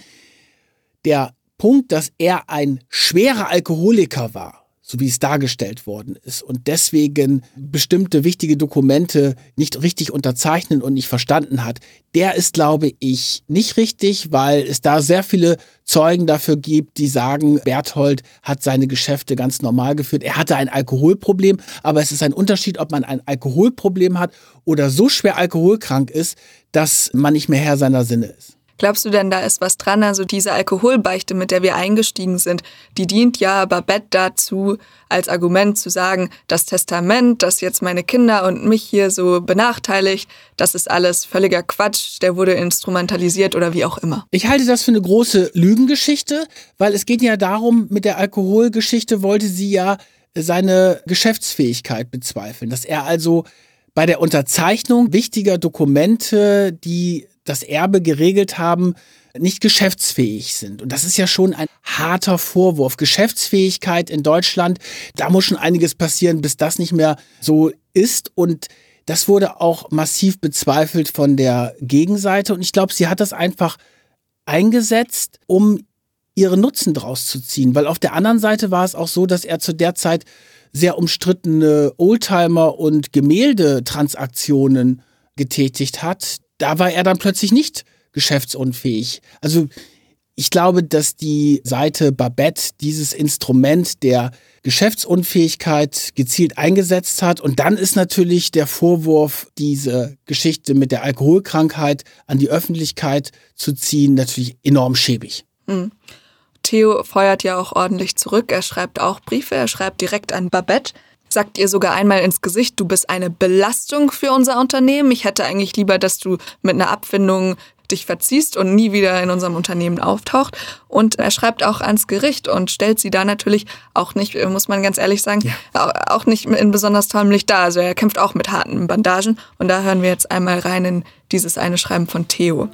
Der Punkt, dass er ein schwerer Alkoholiker war, so wie es dargestellt worden ist und deswegen bestimmte wichtige Dokumente nicht richtig unterzeichnen und nicht verstanden hat, der ist, glaube ich, nicht richtig, weil es da sehr viele Zeugen dafür gibt, die sagen, Berthold hat seine Geschäfte ganz normal geführt. Er hatte ein Alkoholproblem, aber es ist ein Unterschied, ob man ein Alkoholproblem hat oder so schwer alkoholkrank ist, dass man nicht mehr Herr seiner Sinne ist. Glaubst du denn, da ist was dran? Also diese Alkoholbeichte, mit der wir eingestiegen sind, die dient ja Babette dazu, als Argument zu sagen, das Testament, das jetzt meine Kinder und mich hier so benachteiligt, das ist alles völliger Quatsch, der wurde instrumentalisiert oder wie auch immer. Ich halte das für eine große Lügengeschichte, weil es geht ja darum, mit der Alkoholgeschichte wollte sie ja seine Geschäftsfähigkeit bezweifeln, dass er also bei der Unterzeichnung wichtiger Dokumente, die das Erbe geregelt haben, nicht geschäftsfähig sind. Und das ist ja schon ein harter Vorwurf. Geschäftsfähigkeit in Deutschland, da muss schon einiges passieren, bis das nicht mehr so ist. Und das wurde auch massiv bezweifelt von der Gegenseite. Und ich glaube, sie hat das einfach eingesetzt, um ihren Nutzen draus zu ziehen. Weil auf der anderen Seite war es auch so, dass er zu der Zeit sehr umstrittene Oldtimer- und Gemäldetransaktionen getätigt hat. Da war er dann plötzlich nicht geschäftsunfähig. Also ich glaube, dass die Seite Babette dieses Instrument der Geschäftsunfähigkeit gezielt eingesetzt hat. Und dann ist natürlich der Vorwurf, diese Geschichte mit der Alkoholkrankheit an die Öffentlichkeit zu ziehen, natürlich enorm schäbig. Mhm. Theo feuert ja auch ordentlich zurück. Er schreibt auch Briefe, er schreibt direkt an Babette. Sagt ihr sogar einmal ins Gesicht, du bist eine Belastung für unser Unternehmen. Ich hätte eigentlich lieber, dass du mit einer Abfindung dich verziehst und nie wieder in unserem Unternehmen auftaucht. Und er schreibt auch ans Gericht und stellt sie da natürlich auch nicht, muss man ganz ehrlich sagen, ja. auch nicht in besonders tollem Licht dar. Also er kämpft auch mit harten Bandagen. Und da hören wir jetzt einmal rein in dieses eine Schreiben von Theo.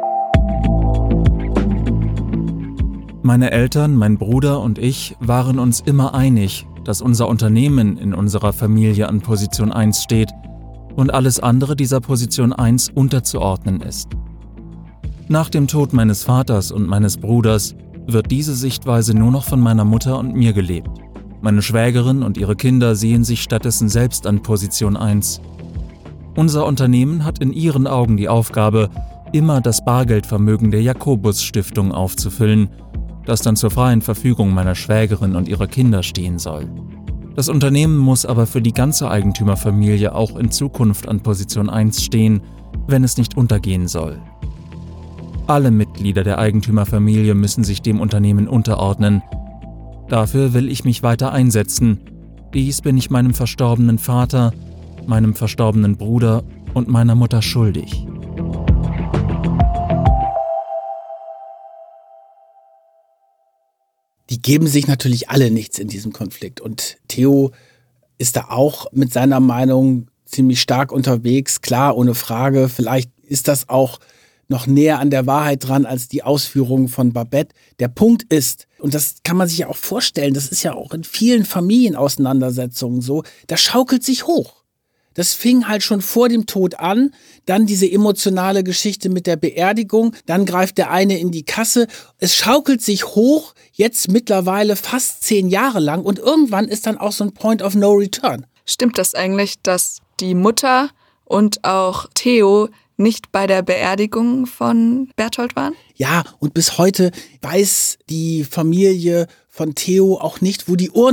Meine Eltern, mein Bruder und ich waren uns immer einig, dass unser Unternehmen in unserer Familie an Position eins steht und alles andere dieser Position eins unterzuordnen ist. Nach dem Tod meines Vaters und meines Bruders wird diese Sichtweise nur noch von meiner Mutter und mir gelebt. Meine Schwägerin und ihre Kinder sehen sich stattdessen selbst an Position eins. Unser Unternehmen hat in ihren Augen die Aufgabe, immer das Bargeldvermögen der Jakobus-Stiftung aufzufüllen, das dann zur freien Verfügung meiner Schwägerin und ihrer Kinder stehen soll. Das Unternehmen muss aber für die ganze Eigentümerfamilie auch in Zukunft an Position eins stehen, wenn es nicht untergehen soll. Alle Mitglieder der Eigentümerfamilie müssen sich dem Unternehmen unterordnen. Dafür will ich mich weiter einsetzen. Dies bin ich meinem verstorbenen Vater, meinem verstorbenen Bruder und meiner Mutter schuldig. Die geben sich natürlich alle nichts in diesem Konflikt. Und Theo ist da auch mit seiner Meinung ziemlich stark unterwegs. Klar, ohne Frage. Vielleicht ist das auch noch näher an der Wahrheit dran als die Ausführungen von Babette. Der Punkt ist, und das kann man sich ja auch vorstellen, das ist ja auch in vielen Familienauseinandersetzungen so, das schaukelt sich hoch. Das fing halt schon vor dem Tod an, dann diese emotionale Geschichte mit der Beerdigung, dann greift der eine in die Kasse. Es schaukelt sich hoch, jetzt mittlerweile fast zehn Jahre lang und irgendwann ist dann auch so ein Point of No Return. Stimmt das eigentlich, dass die Mutter und auch Theo nicht bei der Beerdigung von Berthold waren? Ja, und bis heute weiß die Familie von Theo auch nicht, wo die Urne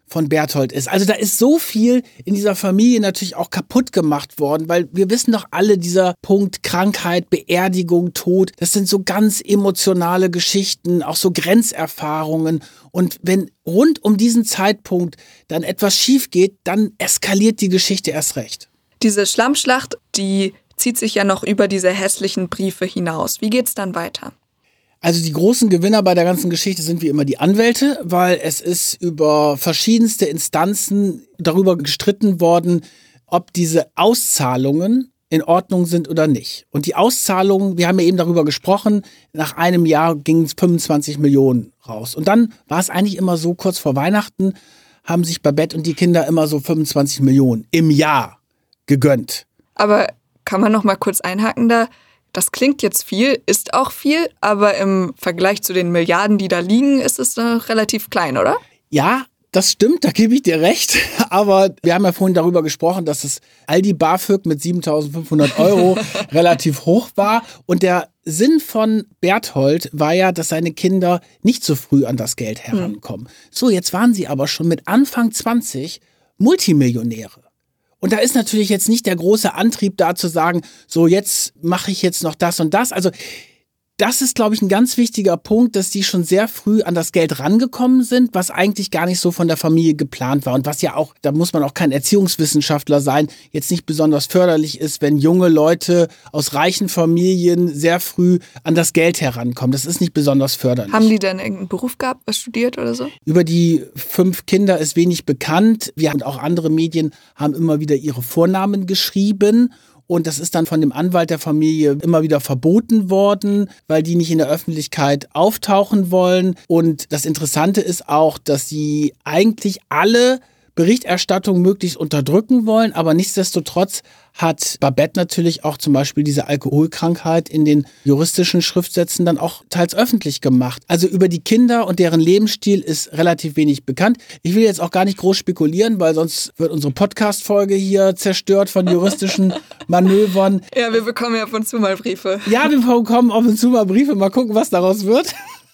von Berthold ist. Also da ist so viel in dieser Familie natürlich auch kaputt gemacht worden, weil wir wissen doch alle, dieser Punkt Krankheit, Beerdigung, Tod, das sind so ganz emotionale Geschichten, auch so Grenzerfahrungen. Und wenn rund um diesen Zeitpunkt dann etwas schief geht, dann eskaliert die Geschichte erst recht. Diese Schlammschlacht, die zieht sich ja noch über diese hässlichen Briefe hinaus. Wie geht's dann weiter? Also die großen Gewinner bei der ganzen Geschichte sind wie immer die Anwälte, weil es ist über verschiedenste Instanzen darüber gestritten worden, ob diese Auszahlungen in Ordnung sind oder nicht. Und die Auszahlungen, wir haben ja eben darüber gesprochen, nach einem Jahr gingen es fünfundzwanzig Millionen raus. Und dann war es eigentlich immer so, kurz vor Weihnachten haben sich Babette und die Kinder immer so fünfundzwanzig Millionen im Jahr gegönnt. Aber kann man noch mal kurz einhaken da? Das klingt jetzt viel, ist auch viel, aber im Vergleich zu den Milliarden, die da liegen, ist es äh, relativ klein, oder? Ja, das stimmt, da gebe ich dir recht. Aber wir haben ja vorhin darüber gesprochen, dass das Aldi BAföG mit siebentausendfünfhundert Euro relativ hoch war. Und der Sinn von Berthold war ja, dass seine Kinder nicht so früh an das Geld herankommen. Hm. So, jetzt waren sie aber schon mit Anfang zwanzig Multimillionäre. Und da ist natürlich jetzt nicht der große Antrieb da zu sagen, so jetzt mache ich jetzt noch das und das. Also das ist, glaube ich, ein ganz wichtiger Punkt, dass die schon sehr früh an das Geld rangekommen sind, was eigentlich gar nicht so von der Familie geplant war. Und was ja auch, da muss man auch kein Erziehungswissenschaftler sein, jetzt nicht besonders förderlich ist, wenn junge Leute aus reichen Familien sehr früh an das Geld herankommen. Das ist nicht besonders förderlich. Haben die denn irgendeinen Beruf gehabt, was studiert oder so? Über die fünf Kinder ist wenig bekannt. Wir und auch andere Medien haben immer wieder ihre Vornamen geschrieben. Und das ist dann von dem Anwalt der Familie immer wieder verboten worden, weil die nicht in der Öffentlichkeit auftauchen wollen. Und das Interessante ist auch, dass sie eigentlich alle Berichterstattung möglichst unterdrücken wollen, aber nichtsdestotrotz hat Babette natürlich auch zum Beispiel diese Alkoholkrankheit in den juristischen Schriftsätzen dann auch teils öffentlich gemacht. Also über die Kinder und deren Lebensstil ist relativ wenig bekannt. Ich will jetzt auch gar nicht groß spekulieren, weil sonst wird unsere Podcast-Folge hier zerstört von juristischen Manövern. Ja, wir bekommen ja ab und zu mal Briefe. Ja, wir bekommen ab und zu mal Briefe. Mal gucken, was daraus wird.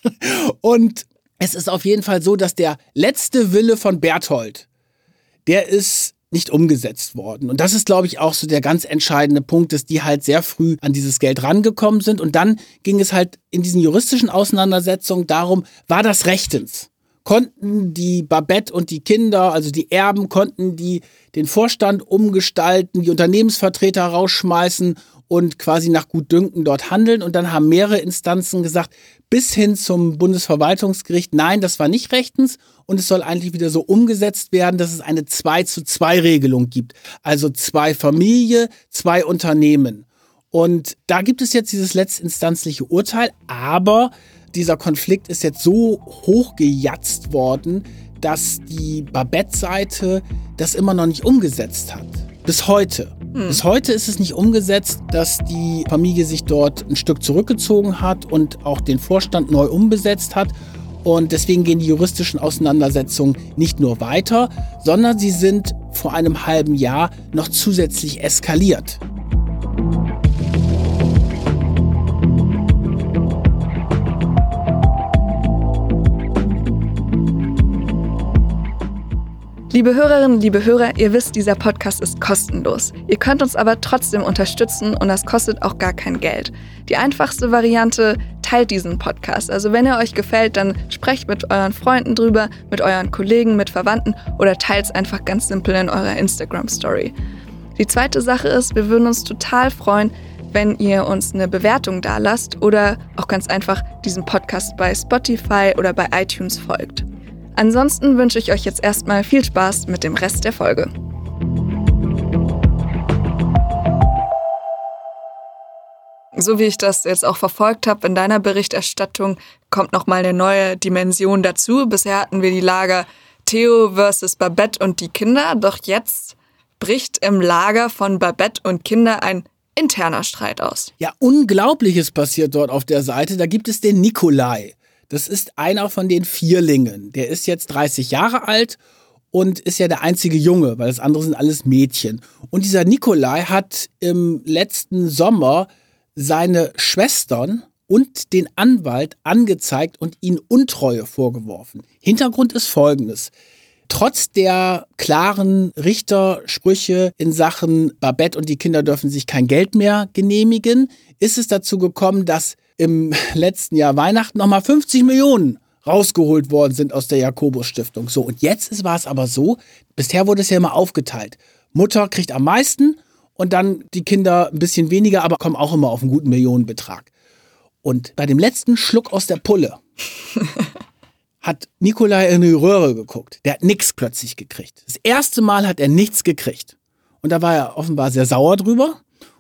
Und es ist auf jeden Fall so, dass der letzte Wille von Berthold, der ist nicht umgesetzt worden. Und das ist, glaube ich, auch so der ganz entscheidende Punkt, dass die halt sehr früh an dieses Geld rangekommen sind. Und dann ging es halt in diesen juristischen Auseinandersetzungen darum, war das rechtens? Konnten die Babette und die Kinder, also die Erben, konnten die den Vorstand umgestalten, die Unternehmensvertreter rausschmeißen und quasi nach Gutdünken dort handeln. Und dann haben mehrere Instanzen gesagt, bis hin zum Bundesverwaltungsgericht, nein, das war nicht rechtens und es soll eigentlich wieder so umgesetzt werden, dass es eine zwei zu zwei Regelung gibt. Also zwei Familie, zwei Unternehmen. Und da gibt es jetzt dieses letztinstanzliche Urteil, aber dieser Konflikt ist jetzt so hochgejatzt worden, dass die Babette-Seite das immer noch nicht umgesetzt hat. Bis heute. Hm. Bis heute ist es nicht umgesetzt, dass die Familie sich dort ein Stück zurückgezogen hat und auch den Vorstand neu umbesetzt hat. Und deswegen gehen die juristischen Auseinandersetzungen nicht nur weiter, sondern sie sind vor einem halben Jahr noch zusätzlich eskaliert. Liebe Hörerinnen, liebe Hörer, ihr wisst, dieser Podcast ist kostenlos. Ihr könnt uns aber trotzdem unterstützen und das kostet auch gar kein Geld. Die einfachste Variante, teilt diesen Podcast. Also wenn er euch gefällt, dann sprecht mit euren Freunden drüber, mit euren Kollegen, mit Verwandten oder teilt es einfach ganz simpel in eurer Instagram-Story. Die zweite Sache ist, wir würden uns total freuen, wenn ihr uns eine Bewertung dalasst oder auch ganz einfach diesem Podcast bei Spotify oder bei iTunes folgt. Ansonsten wünsche ich euch jetzt erstmal viel Spaß mit dem Rest der Folge. So wie ich das jetzt auch verfolgt habe in deiner Berichterstattung, kommt nochmal eine neue Dimension dazu. Bisher hatten wir die Lager Theo versus Babette und die Kinder, doch jetzt bricht im Lager von Babette und Kinder ein interner Streit aus. Ja, Unglaubliches passiert dort auf der Seite. Da gibt es den Nikolai. Das ist einer von den Vierlingen. Der ist jetzt dreißig Jahre alt und ist ja der einzige Junge, weil das andere sind alles Mädchen. Und dieser Nikolai hat im letzten Sommer seine Schwestern und den Anwalt angezeigt und ihnen Untreue vorgeworfen. Hintergrund ist Folgendes. trotz der klaren Richtersprüche in Sachen Babette und die Kinder dürfen sich kein Geld mehr genehmigen, ist es dazu gekommen, dass im letzten Jahr Weihnachten nochmal fünfzig Millionen rausgeholt worden sind aus der Jakobus-Stiftung. So, und jetzt war es aber so, bisher wurde es ja immer aufgeteilt. Mutter kriegt am meisten und dann die Kinder ein bisschen weniger, aber kommen auch immer auf einen guten Millionenbetrag. Und bei dem letzten Schluck aus der Pulle hat Nikolai in die Röhre geguckt. Der hat nichts plötzlich gekriegt. Das erste Mal hat er nichts gekriegt. Und da war er offenbar sehr sauer drüber.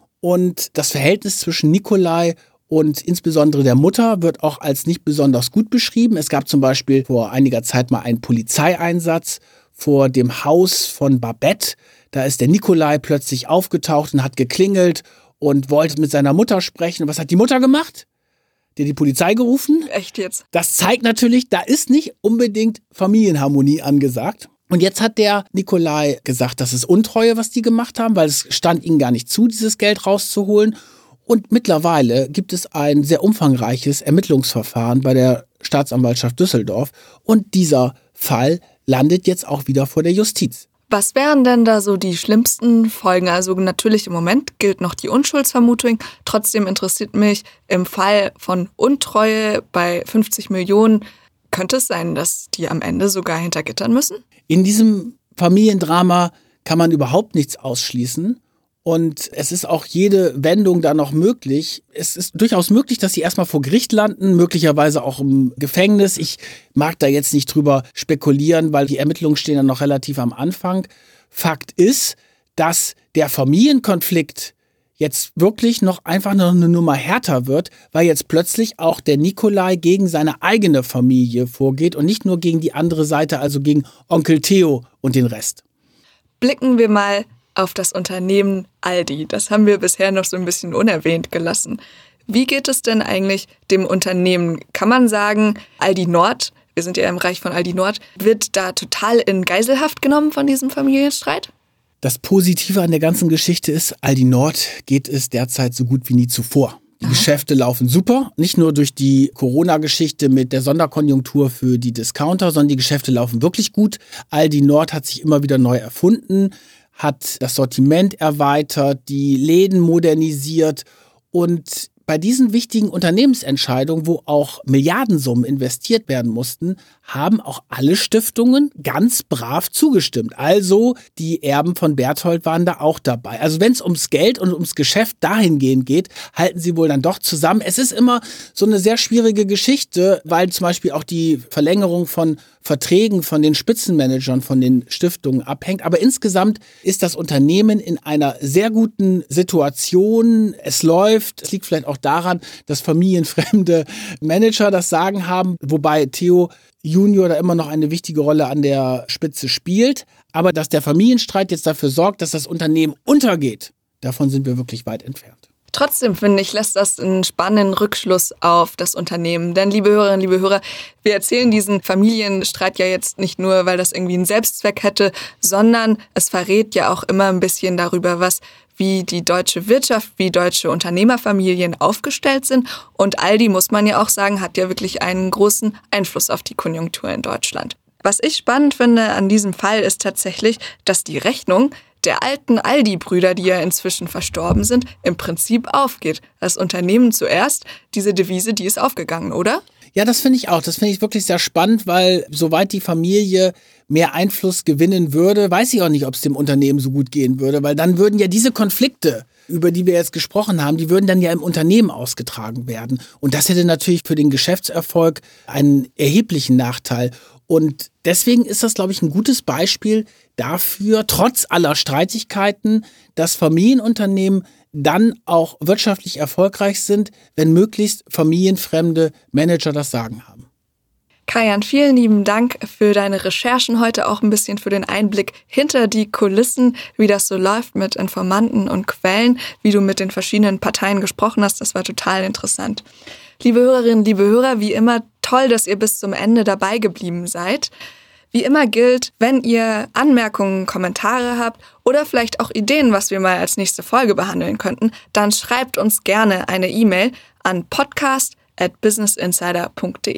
Und das Verhältnis zwischen Nikolai und insbesondere der Mutter wird auch als nicht besonders gut beschrieben. Es gab zum Beispiel vor einiger Zeit mal einen Polizeieinsatz vor dem Haus von Babette. Da ist der Nikolai plötzlich aufgetaucht und hat geklingelt und wollte mit seiner Mutter sprechen. Und was hat die Mutter gemacht? Die hat die Polizei gerufen. Echt jetzt? Das zeigt natürlich, da ist nicht unbedingt Familienharmonie angesagt. Und jetzt hat der Nikolai gesagt, das ist Untreue, was die gemacht haben, weil es stand ihnen gar nicht zu, dieses Geld rauszuholen. Und mittlerweile gibt es ein sehr umfangreiches Ermittlungsverfahren bei der Staatsanwaltschaft Düsseldorf. Und dieser Fall landet jetzt auch wieder vor der Justiz. Was wären denn da so die schlimmsten Folgen? Also natürlich im Moment gilt noch die Unschuldsvermutung. Trotzdem interessiert mich im Fall von Untreue bei fünfzig Millionen, könnte es sein, dass die am Ende sogar hinter Gittern müssen? In diesem Familiendrama kann man überhaupt nichts ausschließen. Und es ist auch jede Wendung da noch möglich. Es ist durchaus möglich, dass sie erstmal vor Gericht landen, möglicherweise auch im Gefängnis. Ich mag da jetzt nicht drüber spekulieren, weil die Ermittlungen stehen ja noch relativ am Anfang. Fakt ist, dass der Familienkonflikt jetzt wirklich noch einfach noch eine Nummer härter wird, weil jetzt plötzlich auch der Nikolai gegen seine eigene Familie vorgeht und nicht nur gegen die andere Seite, also gegen Onkel Theo und den Rest. Blicken wir mal auf das Unternehmen Aldi. Das haben wir bisher noch so ein bisschen unerwähnt gelassen. Wie geht es denn eigentlich dem Unternehmen? Kann man sagen, Aldi Nord, wir sind ja im Bereich von Aldi Nord, wird da total in Geiselhaft genommen von diesem Familienstreit? Das Positive an der ganzen Geschichte ist, Aldi Nord geht es derzeit so gut wie nie zuvor. Die Aha. Geschäfte laufen super, nicht nur durch die Corona-Geschichte mit der Sonderkonjunktur für die Discounter, sondern die Geschäfte laufen wirklich gut. Aldi Nord hat sich immer wieder neu erfunden, hat das Sortiment erweitert, die Läden modernisiert und bei diesen wichtigen Unternehmensentscheidungen, wo auch Milliardensummen investiert werden mussten, haben auch alle Stiftungen ganz brav zugestimmt. Also die Erben von Berthold waren da auch dabei. Also wenn es ums Geld und ums Geschäft dahingehend geht, halten sie wohl dann doch zusammen. Es ist immer so eine sehr schwierige Geschichte, weil zum Beispiel auch die Verlängerung von Verträgen von den Spitzenmanagern von den Stiftungen abhängt. Aber insgesamt ist das Unternehmen in einer sehr guten Situation. Es läuft. Es liegt vielleicht auch daran, dass familienfremde Manager das Sagen haben, wobei Theo Junior da immer noch eine wichtige Rolle an der Spitze spielt. Aber dass der Familienstreit jetzt dafür sorgt, dass das Unternehmen untergeht, davon sind wir wirklich weit entfernt. Trotzdem, finde ich, lässt das einen spannenden Rückschluss auf das Unternehmen. Denn, liebe Hörerinnen, liebe Hörer, wir erzählen diesen Familienstreit ja jetzt nicht nur, weil das irgendwie einen Selbstzweck hätte, sondern es verrät ja auch immer ein bisschen darüber, was wie die deutsche Wirtschaft, wie deutsche Unternehmerfamilien aufgestellt sind. Und Aldi, muss man ja auch sagen, hat ja wirklich einen großen Einfluss auf die Konjunktur in Deutschland. Was ich spannend finde an diesem Fall ist tatsächlich, dass die Rechnung der alten Aldi-Brüder, die ja inzwischen verstorben sind, im Prinzip aufgeht. Das Unternehmen zuerst, diese Devise, die ist aufgegangen, oder? Ja, das finde ich auch. Das finde ich wirklich sehr spannend, weil soweit die Familie mehr Einfluss gewinnen würde, weiß ich auch nicht, ob es dem Unternehmen so gut gehen würde, weil dann würden ja diese Konflikte, über die wir jetzt gesprochen haben, die würden dann ja im Unternehmen ausgetragen werden. Und das hätte natürlich für den Geschäftserfolg einen erheblichen Nachteil. Und deswegen ist das, glaube ich, ein gutes Beispiel dafür, trotz aller Streitigkeiten, dass Familienunternehmen dann auch wirtschaftlich erfolgreich sind, wenn möglichst familienfremde Manager das Sagen haben. Kajan, vielen lieben Dank für deine Recherchen heute, auch ein bisschen für den Einblick hinter die Kulissen, wie das so läuft mit Informanten und Quellen, wie du mit den verschiedenen Parteien gesprochen hast. Das war total interessant. Liebe Hörerinnen, liebe Hörer, wie immer toll, dass ihr bis zum Ende dabei geblieben seid. Wie immer gilt, wenn ihr Anmerkungen, Kommentare habt oder vielleicht auch Ideen, was wir mal als nächste Folge behandeln könnten, dann schreibt uns gerne eine E-Mail an podcast at businessinsider punkt de.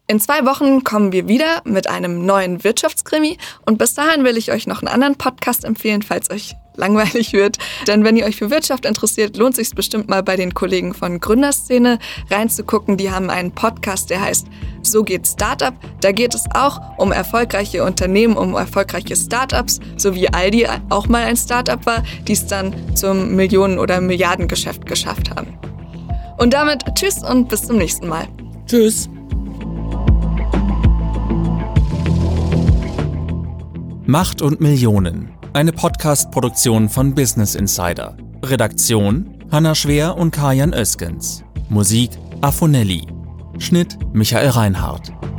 In zwei Wochen kommen wir wieder mit einem neuen Wirtschaftskrimi und bis dahin will ich euch noch einen anderen Podcast empfehlen, falls euch langweilig wird. Denn wenn ihr euch für Wirtschaft interessiert, lohnt es sich bestimmt mal bei den Kollegen von Gründerszene reinzugucken. Die haben einen Podcast, der heißt So geht Startup. Da geht es auch um erfolgreiche Unternehmen, um erfolgreiche Startups, so wie Aldi auch mal ein Startup war, die es dann zum Millionen- oder Milliardengeschäft geschafft haben. Und damit tschüss und bis zum nächsten Mal. Tschüss. Macht und Millionen. Eine Podcast-Produktion von Business Insider. Redaktion Hanna Schwer und Kajan Öskens. Musik Afonelli. Schnitt Michael Reinhardt.